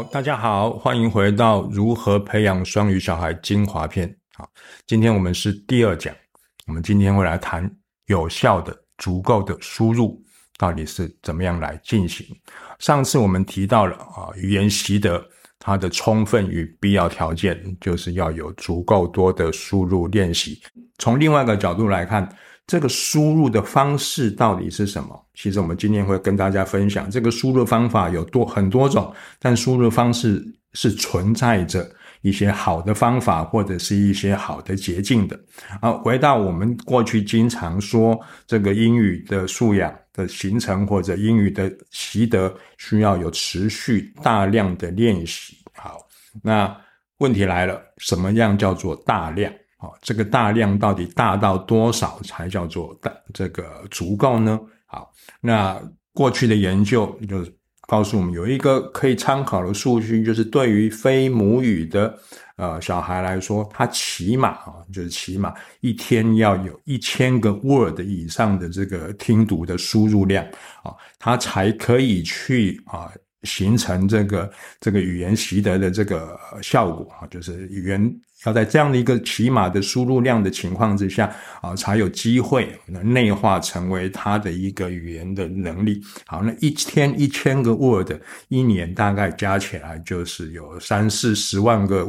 大家好，欢迎回到如何培养双语小孩精华篇。好，今天我们是第2讲，我们今天会来谈有效的、足够的输入到底是怎么样来进行。上次我们提到了语言习得它的充分与必要条件，就是要有足够多的输入练习。从另外一个角度来看，这个输入的方式到底是什么？其实我们今天会跟大家分享，这个输入方法有很多种，但输入方式是存在着一些好的方法或者是一些好的捷径的。回到我们过去经常说这个英语的素养的形成或者英语的习得需要有持续大量的练习。好，那问题来了，什么样叫做大量？这个大量到底大到多少才叫做这个足够呢？好，那过去的研究就告诉我们有一个可以参考的数据，就是对于非母语的小孩来说，他起码一天要有1000个 word 以上的这个听读的输入量他才可以去形成这个语言习得的这个效果就是语言要在这样的一个起码的输入量的情况之下才有机会内化成为他的一个语言的能力。好，那一天1000个 word， 一年大概加起来就是有30-40万个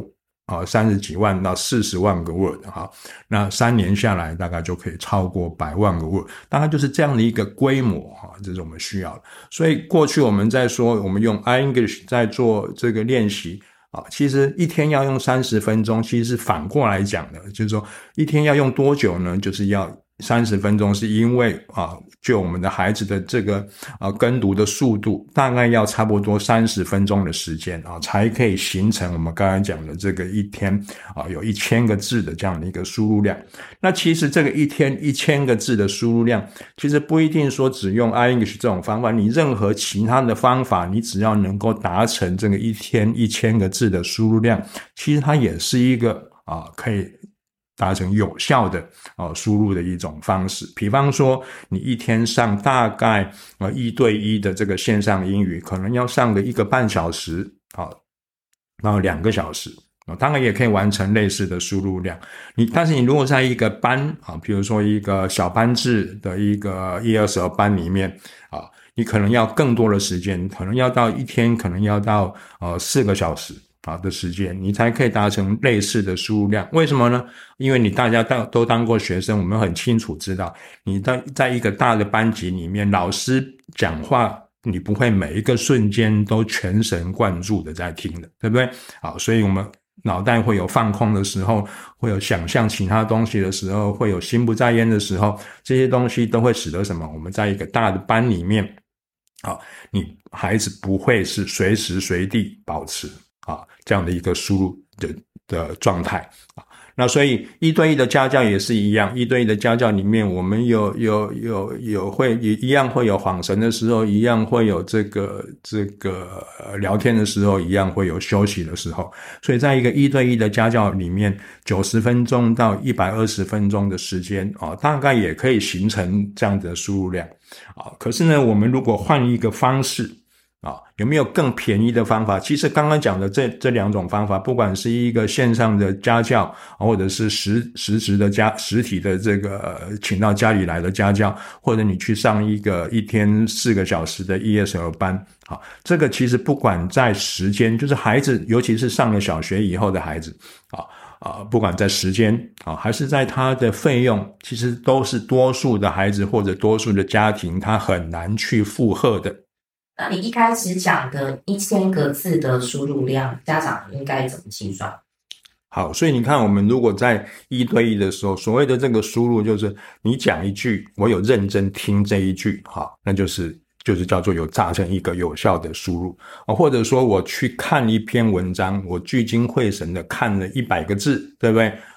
30几万到40万个 word 那3年下来大概就可以超过100万个 word， 大概就是这样的一个规模这是我们需要的。所以过去我们在说我们用 iEnglish 在做这个练习其实一天要用30分钟，其实是反过来讲的，就是说一天要用多久呢？就是要30分钟，是因为就我们的孩子的这个跟读的速度，大概要差不多30分钟的时间才可以形成我们刚才讲的这个一天有1000个字的这样的一个输入量。那其实这个一天1000个字的输入量，其实不一定说只用 iEnglish 这种方法，你任何其他的方法，你只要能够达成这个一天1000个字的输入量，其实它也是一个可以达成有效的输入的一种方式。比方说你一天上大概1对1的这个线上英语，可能要上个1个半小时然后2个小时当然也可以完成类似的输入量。但是你如果在一个班比如说一个小班制的一个1-2班里面你可能要更多的时间，可能要到一天可能要到4个小时的时间，你才可以达成类似的输入量。为什么呢？因为大家都当过学生，我们很清楚知道，你在一个大的班级里面，老师讲话你不会每一个瞬间都全神贯注的在听的，对不对？好，所以我们脑袋会有放空的时候，会有想象其他东西的时候，会有心不在焉的时候，这些东西都会使得什么？我们在一个大的班里面你孩子不会是随时随地保持这样的一个输入的状态那所以1对1的家教也是一样，1对1的家教里面，我们有会一样会有晃神的时候，一样会有这个聊天的时候，一样会有休息的时候。所以在一个1对1的家教里面，90分钟到120分钟的时间大概也可以形成这样的输入量可是呢，我们如果换一个方式有没有更便宜的方法？其实刚刚讲的这2种方法，不管是一个线上的家教或者是实体的这个请到家里来的家教，或者你去上一天4个小时的 ESL 班这个其实不管在时间，就是孩子尤其是上了小学以后的孩子不管在时间还是在他的费用，其实都是多数的孩子或者多数的家庭他很难去负荷的。 那你一开始讲的1000个字的输入量，家长应该怎么计算？ 好，所以你看我们如果在1对1的时候，所谓的这个输入就是你讲一句，我有认真听这一句那就是叫做有达成一个有效的输入或者说我去看一篇文章，我聚精会神的看了100个字，对不对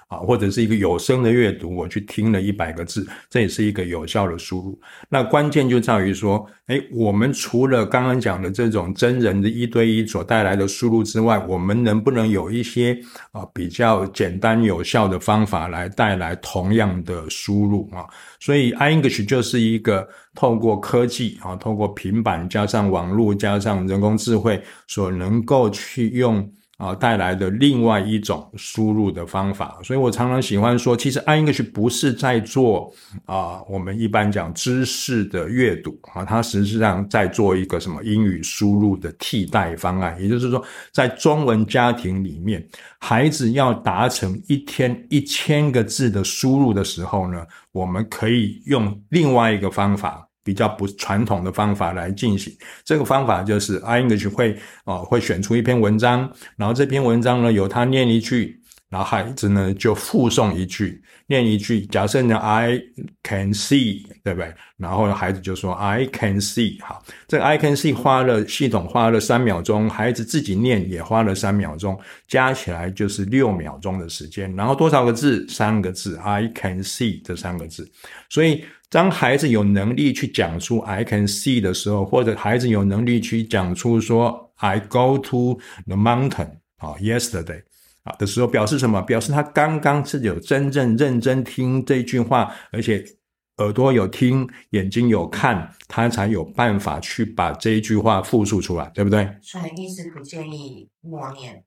或者是一个有声的阅读，我去听了100个字，这也是一个有效的输入。那关键就在于说，我们除了刚刚讲的这种真人的1对1所带来的输入之外，我们能不能有一些比较简单有效的方法来带来同样的输入所以 iEnglish 就是一个透过科技透过平板加上网络加上人工智慧所能够去用带来的另外一种输入的方法。所以我常常喜欢说，其实 iEnglish 不是在做我们一般讲知识的阅读它实际上在做一个什么英语输入的替代方案。也就是说，在中文家庭里面，孩子要达成一天1000个字的输入的时候呢，我们可以用另外一个方法，比较不传统的方法来进行。这个方法就是 iEnglish 会选出一篇文章，然后这篇文章呢由他念一句，然后孩子呢就附送一句，念一句。假设呢 I can see， 对不对？然后孩子就说 I can see。 好，这个 I can see 系统花了3秒钟，孩子自己念也花了3秒钟，加起来就是6秒钟的时间。然后多少个字？3个字， I can see 这3个字。所以当孩子有能力去讲出 I can see 的时候，或者孩子有能力去讲出说 I go to the mountain yesterday的时候，表示什么？表示他刚刚是有真正认真听这句话，而且耳朵有听，眼睛有看，他才有办法去把这一句话复述出来，对不对？ 所以意思不建议默念。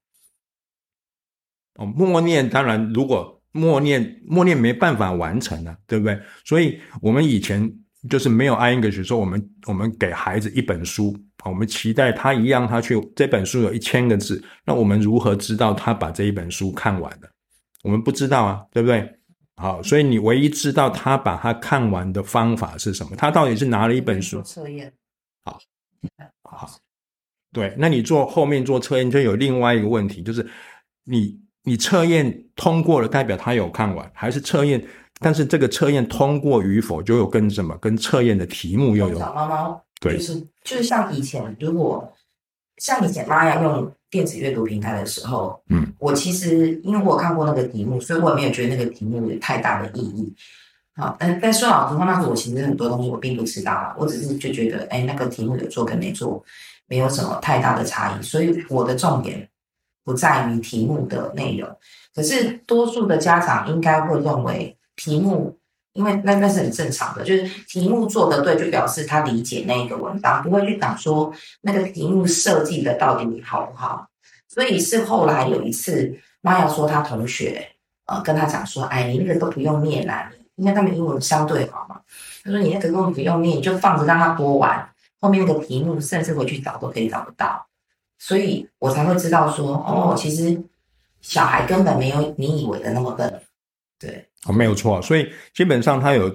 默念当然，如果默念没办法完成对不对？所以我们以前就是没有 iEnglish 说我们给孩子一本书，我们期待他一样，他去这本书有1000个字，那我们如何知道他把这一本书看完了？我们不知道对不对？好，所以你唯一知道他把它看完的方法是什么？他到底是拿了一本书测验。 好，对，那你后面做测验就有另外一个问题，就是你测验通过了，代表他有看完，还是测验？但是这个测验通过与否，就有跟什么？跟测验的题目又有。 小猫猫， 对， 就是像以前，如果像以前妈要用电子阅读平台的时候，我其实因为我有看过那个题目，所以我也没有觉得那个题目有太大的意义。好，但说老实话，那时候我其实很多东西我并不知道，我只是就觉得，那个题目有做跟没做，没有什么太大的差异，所以我的重点不在于题目的内容。可是多数的家长应该会认为题目，因为那是很正常的，就是题目做得对，就表示他理解那个文章，不会去讲说那个题目设计的到底好不好。所以是后来有一次，妈要说他同学跟他讲说，你那个都不用念因为他们英文相对好嘛。他说你那个根本不用念，你就放着让他播完，后面那个题目甚至回去找都可以找得到。所以我才会知道说，其实小孩根本没有你以为的那么笨。对， 没有错。所以基本上他有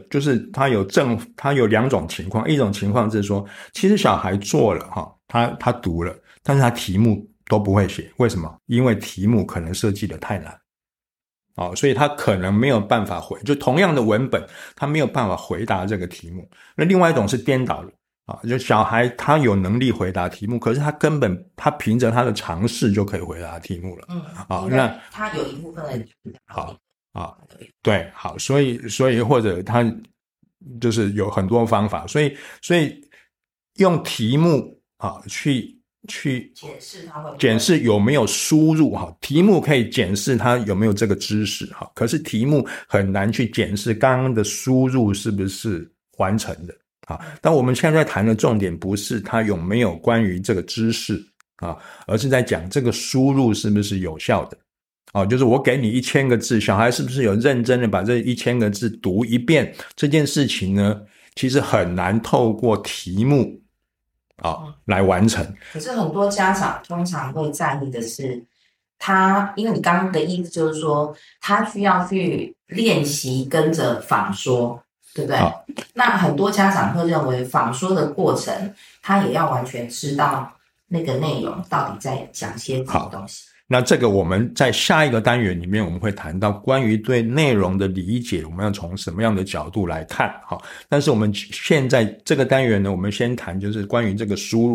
2种情况，一种情况是说，其实小孩做了他读了，但是他题目都不会写。为什么？因为题目可能设计的太难所以他可能没有办法就同样的文本，他没有办法回答这个题目。那另外一种是颠倒了就小孩他有能力回答题目，可是他凭着他的常识就可以回答题目了。 那他有一部分的对，好，所以或者他就是有很多方法，所以用题目去检视有没有输入题目可以检视他有没有这个知识可是题目很难去检视刚刚的输入是不是完成的但我们现在谈的重点不是他有没有关于这个知识而是在讲这个输入是不是有效的就是我给你1000个字，小孩是不是有认真的把这1000个字读一遍？这件事情呢，其实很难透过题目来完成。 可是很多家长通常会在意的是，因为你刚刚的意思就是说，他需要去练习跟着仿说，对不对？那很多家长会认为仿说的过程，他也要完全知道那个内容到底在讲些什么东西。 那这个我们在下一个单元里面我们会谈到关于对内容的理解，我们要从什么样的角度来看但是我们现在这个单元呢，我们先谈就是关于这个输入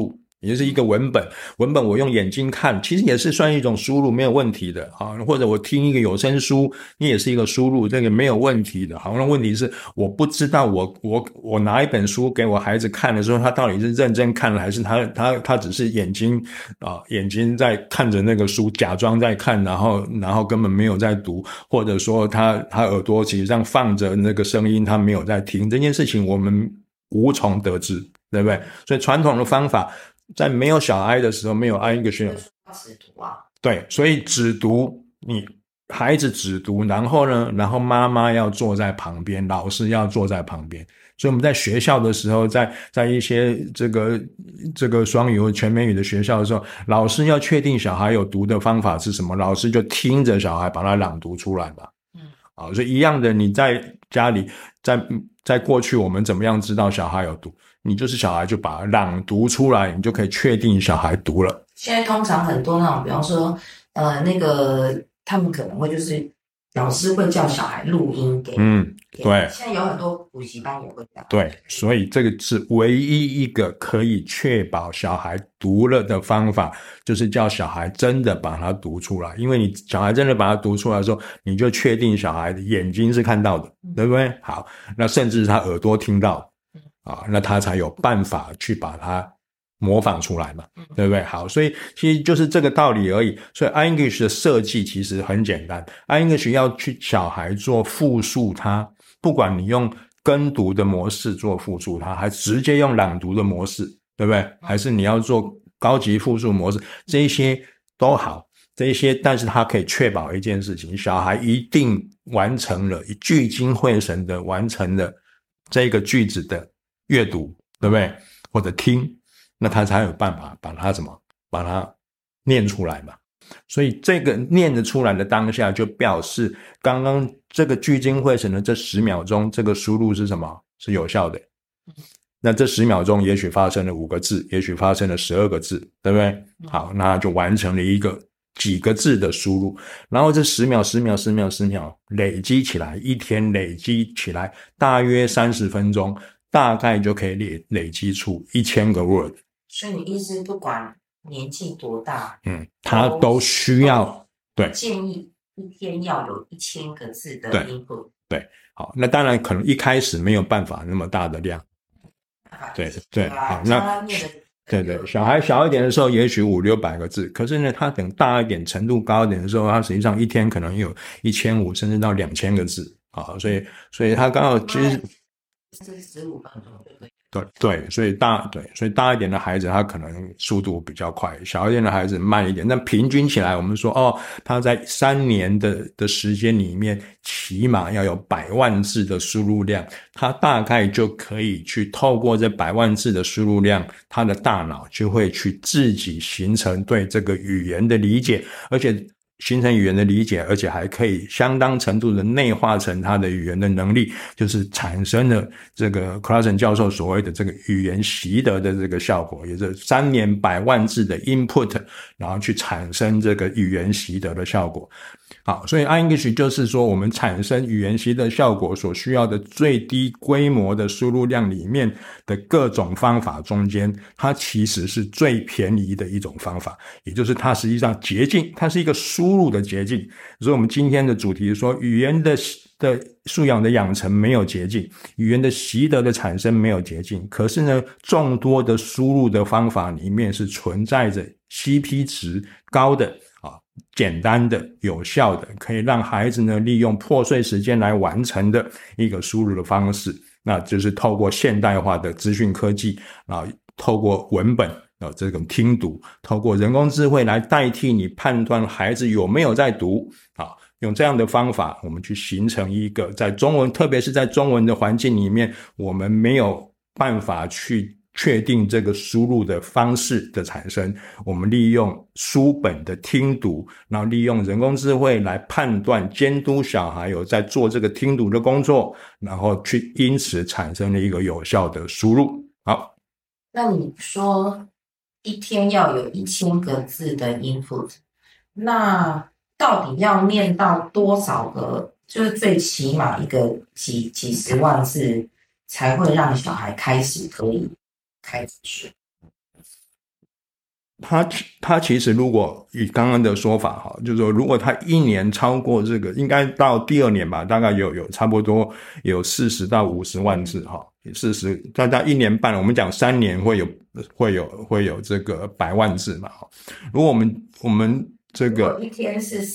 也就是一个文本我用眼睛看，其实也是算一种输入，没有问题的啊。或者我听一个有声书，你也是一个输入，这个没有问题的。好，那问题是我不知道我拿一本书给我孩子看的时候，他到底是认真看了，还是他只是眼睛在看着那个书，假装在看，然后根本没有在读，或者说他耳朵其实上放着那个声音，他没有在听，这件事情我们无从得知，对不对？所以传统的方法在没有小孩的时候，没有按一个学只读啊， 对，所以只读，你孩子只读，然后呢，妈妈要坐在旁边，老师要坐在旁边。所以我们在学校的时候，在一些这个双语或全美语的学校的时候，老师要确定小孩有读的方法是什么，老师就听着小孩把它朗读出来嘛。所以一样的，你在家里，在过去我们怎么样知道小孩有读？你就是小孩就把它朗读出来，你就可以确定小孩读了。 现在通常很多那种，比方说，那个他们可能会就是老师会叫小孩录音给， 对。 现在有很多补习班也会这样。 对，所以这个是唯一一个可以确保小孩读了的方法，就是叫小孩真的把它读出来。因为你小孩真的把它读出来的时候，你就确定小孩的眼睛是看到的，对不对？好，那甚至是他耳朵听到，那他才有办法去把它模仿出来嘛，对不对？好，所以其实就是这个道理而已。所以 iEnglish 的设计其实很简单， iEnglish 要去小孩做复述它，不管你用跟读的模式做复述它，还直接用朗读的模式，对不对？还是你要做高级复述模式，这些都好，这些，但是它可以确保一件事情，小孩一定完成了，聚精会神的完成了这个句子的阅读，对不对？或者听，那他才有办法把它念出来嘛。所以这个念得出来的当下，就表示刚刚这个聚精会神的这10秒钟，这个输入是什么？是有效的。那这10秒钟也许发生了5个字，也许发生了12个字，对不对？好，那就完成了一个几个字的输入。然后这10秒累积起来，一天累积起来大约30分钟，大概就可以累积出1000个 word。 所以你意思不管年纪多大， 他都需要，对， 建议一天要有1000个字的 input。 对，好，那当然可能一开始没有办法那么大的量，对，好，那对，小孩小一点的时候也许500-600个字，可是呢他等大一点程度高一点的时候，他实际上一天可能有1500甚至到2000个字啊，所以他刚好其实是15分钟就可以。 对，所以大一点的孩子他可能速度比较快，小一点的孩子慢一点。那平均起来，我们说他在3年的时间里面，起码要有100万字的输入量，他大概就可以去透过这100万字的输入量，他的大脑就会去自己形成对这个语言的理解，而且形成语言的理解，而且还可以相当程度的内化成他的语言的能力，就是产生了这个 Klassen 教授所谓的这个语言习得的这个效果，也就是3年100万字的 input， 然后去产生这个语言习得的效果。好，所以 iEnglish 就是说我们产生语言习得效果所需要的最低规模的输入量里面的各种方法中间，它其实是最便宜的一种方法，也就是它实际上捷径，它是一个输入的捷径。所以我们今天的主题是说，语言的素养的养成没有捷径，语言的习得的产生没有捷径，可是呢，众多的输入的方法里面是存在着 CP 值高的简单的、有效的，可以让孩子呢利用破碎时间来完成的一个输入的方式，那就是透过现代化的资讯科技透过文本这种听读，透过人工智慧来代替你判断孩子有没有在读用这样的方法，我们去形成一个在中文，特别是在中文的环境里面，我们没有办法去确定这个输入的方式的产生，我们利用书本的听读，然后利用人工智慧来判断监督小孩有在做这个听读的工作，然后去因此产生了一个有效的输入。好， 那你说一天要有1000个字的 input， 那到底要念到多少个，就是最起码一个几十万字才会让小孩开始可以开始学？ 他其实如果以刚刚的说法哈，就是说如果他一年超过这个，应该到第2年吧，大概有差不多有40到50万字哈，40大概1年半，我们讲3年会有这个100万字嘛。如果我们这个一天是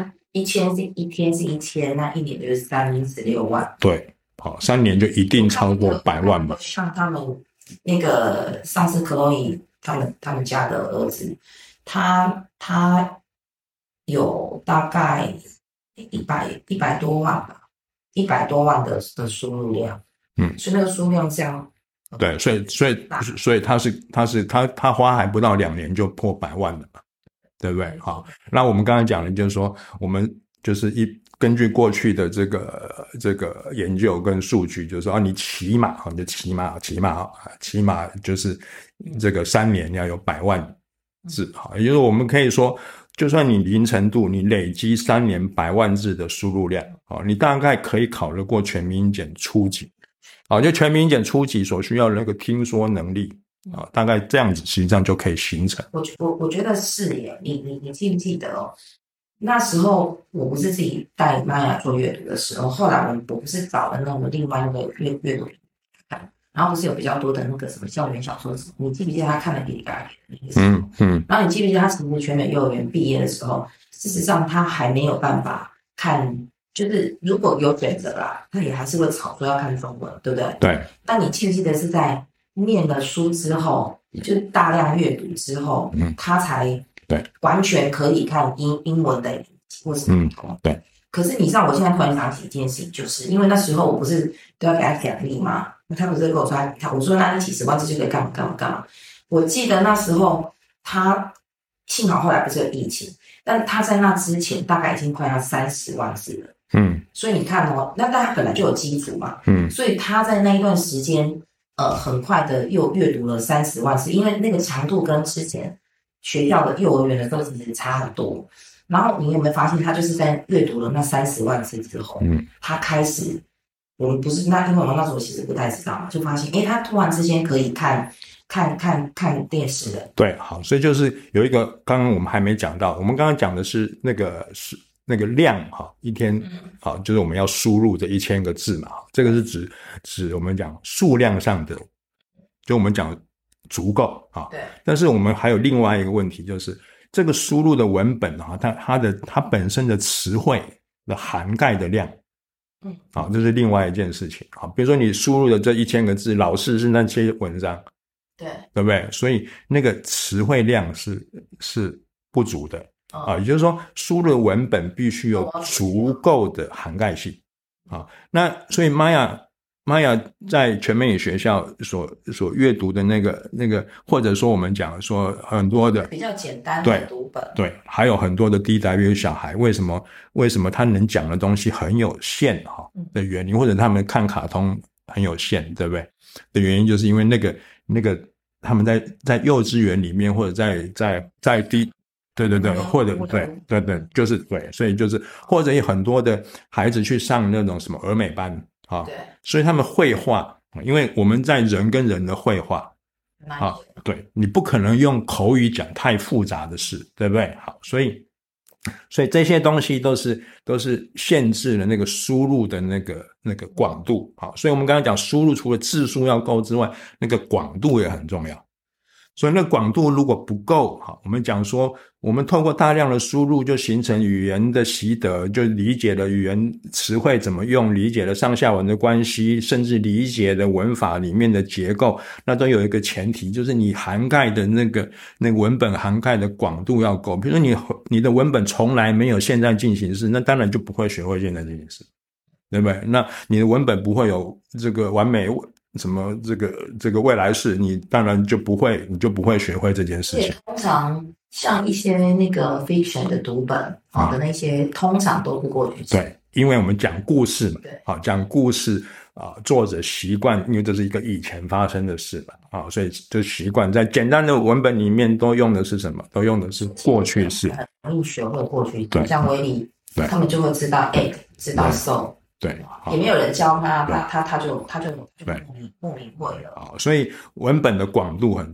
1000，那1年就是36万。 对，好，3年就一定超过100万嘛。 像他们那个上次克洛伊他们家的儿子，他有大概100多万吧，100多万的输入量，所以那个输入量这样， 对，所以他花还不到2年就破100万了嘛，对不对？好，那我们刚才讲的就是说，我们就是根据过去的这个研究跟数据，就是说你起码就是这个3年要有100万字，也就是我们可以说，就算你零程度，你累积3年100万字的输入量，你大概可以考得过全民英检初级，就全民英检初级所需要的那个听说能力，大概这样子实际上就可以形成。 我觉得是耶，你记不记得哦？那时候我不是自己带玛雅做阅读的时候，后来我不是找了那种另外那个阅读看，然后不是有比较多的那个什么校园小说，你记不记得他看了第一个？然后你记不记得他其实全美幼儿园毕业的时候，事实上他还没有办法看，就是如果有选择啦，他也还是会吵说要看中文，对不对？ 对。 但你记不记得是在念了书之后，就是大量阅读之后，他才对完全可以看英文的或是对。 可是你知道我现在突然想起一件事情，就是因为那时候我不是都要给他奖励嘛，他不是跟我说我说那你几10万字就可以干嘛。我记得那时候他幸好后来不是有疫情，但他在那之前大概已经快要30万字了。所以你看哦，那他本来就有基础嘛，所以他在那一段时间很快的又阅读了30万字，因为那个强度跟之前学校的幼儿园的时候其实差很多。然后你有没有发现，他就是在阅读了那30万字之后，他开始，我们不是因为我们那时候其实不太知道嘛，就发现，他突然之间可以看电视了。 对，好，所以就是有一个刚刚我们还没讲到，我们刚刚讲的是那个量哈，一天好，就是我们要输入这1000个字嘛，这个是指我们讲数量上的，就我们讲足够啊。 对。但是我们还有另外一个问题，就是这个输入的文本啊，它本身的词汇的涵盖的量，这是另外一件事情啊。比如说你输入的这1000个字，老是那些文章，对不对？所以那个词汇量是不足的也就是说，输入的文本必须有足够的涵盖性那所以玛雅在全美语学校所阅读的那个，或者说我们讲说很多的比较简单的读本， 对，还有很多的 DW 小孩，为什么他能讲的东西很有限的原因，或者他们看卡通很有限，对不对？的原因就是因为那个他们在幼稚园里面，或者在低。对，或者对，就是对，所以就是或者有很多的孩子去上那种什么儿美班对，所以他们绘画，因为我们在人跟人的绘画对，你不可能用口语讲太复杂的事，对不对？好，所以这些东西都是限制了那个输入的那个广度所以我们刚刚讲输入除了字数要够之外，那个广度也很重要。所以那广度如果不够我们讲说我们透过大量的输入就形成语言的习得，就理解了语言词汇怎么用，理解了上下文的关系，甚至理解了文法里面的结构，那都有一个前提，就是你涵盖的那个文本涵盖的广度要够。比如说你的文本从来没有现在进行式，那当然就不会学会现在进行式，对不对？那你的文本不会有这个完美什么这个未来式，你当然就不会学会这件事情。 通常像一些那个 fiction 的读本的那些，通常都是过去式。 对，因为我们讲故事嘛，讲故事作者习惯，因为这是一个以前发生的事嘛所以就习惯在简单的文本里面都用的是什么？都用的是过去式， 很容易学会过去式。像威利，他们就会知道 egg， 知道 so。 对， 也没有人教他就莫名会了所以文本的广度很重要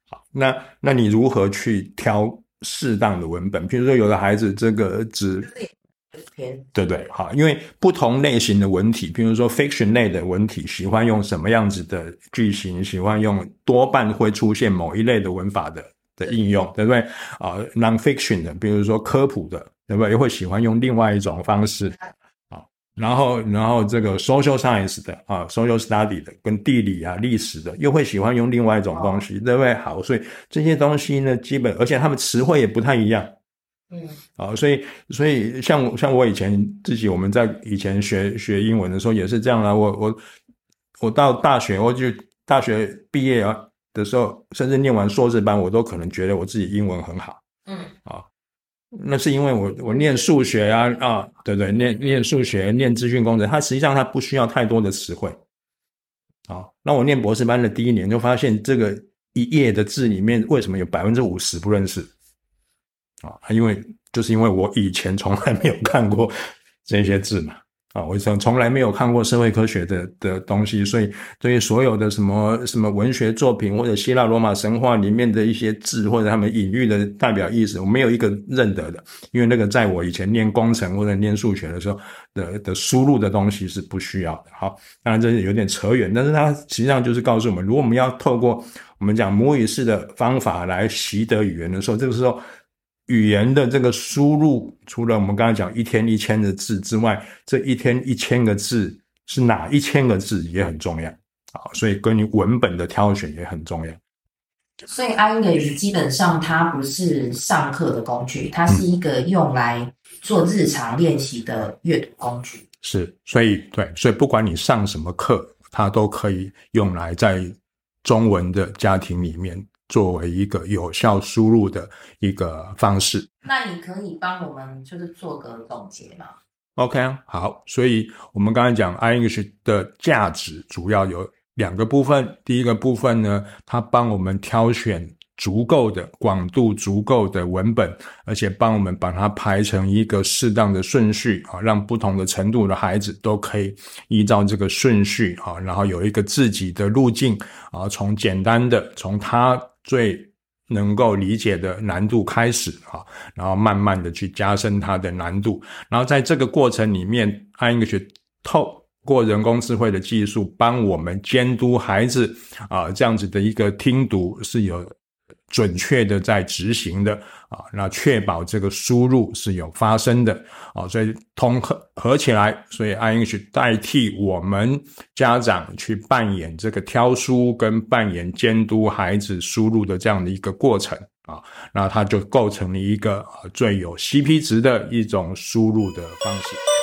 好，那你如何去挑适当的文本？比如说有的孩子这个只对对，好，因为不同类型的文体，比如说 fiction 类的文体，喜欢用什么样子的句型，喜欢用多半会出现某一类的文法的应用，对不对？non-fiction 的，比如说科普的，对不对？又会喜欢用另外一种方式。然后这个 social science 的social study 的跟地理啊历史的又会喜欢用另外一种东西，对不对？好，所以这些东西呢，基本而且他们词汇也不太一样。所以像我以前自己，我们在以前学英文的时候也是这样啊。我到大学，我就大学毕业的时候，甚至念完硕士班，我都可能觉得我自己英文很好。那是因为我念数学对对，念数学，念资讯工程，它实际上它不需要太多的词汇。那我念博士班的第一年就发现，这个一页的字里面为什么有 50% 不认识？因为我以前从来没有看过这些字嘛。我从来没有看过社会科学的东西，所以对于所有的什么文学作品或者希腊罗马神话里面的一些字或者他们隐喻的代表意思，我没有一个认得的，因为那个在我以前念工程或者念数学的时候的输入的东西是不需要的。好，当然这有点扯远，但是它实际上就是告诉我们，如果我们要透过我们讲母语式的方法来习得语言的时候，这个时候语言的这个输入，除了我们刚才讲一天1000的字之外，这一天1000个字是哪1000个字也很重要。所以跟你文本的挑选也很重要。 所以 iEnglish 基本上它不是上课的工具，它是一个用来做日常练习的阅读工具。 是，所以不管你上什么课，它都可以用来在中文的家庭里面作为一个有效输入的一个方式。 那你可以帮我们就是做个总结吗？ OK， 好，所以我们刚才讲 iEnglish 的价值主要有2个部分。第一个部分呢，它帮我们挑选足够的广度足够的文本，而且帮我们把它排成一个适当的顺序让不同的程度的孩子都可以依照这个顺序然后有一个自己的路径从简单的从他最能够理解的难度开始然后慢慢的去加深它的难度，然后在这个过程里面 iEnglish 透过人工智慧的技术帮我们监督孩子这样子的一个听读是有准确的在执行的那确保这个输入是有发生的所以统合起来，所以 iEnglish 代替我们家长去扮演这个挑书跟扮演监督孩子输入的这样的一个过程那它就构成了一个最有 CP 值的一种输入的方式。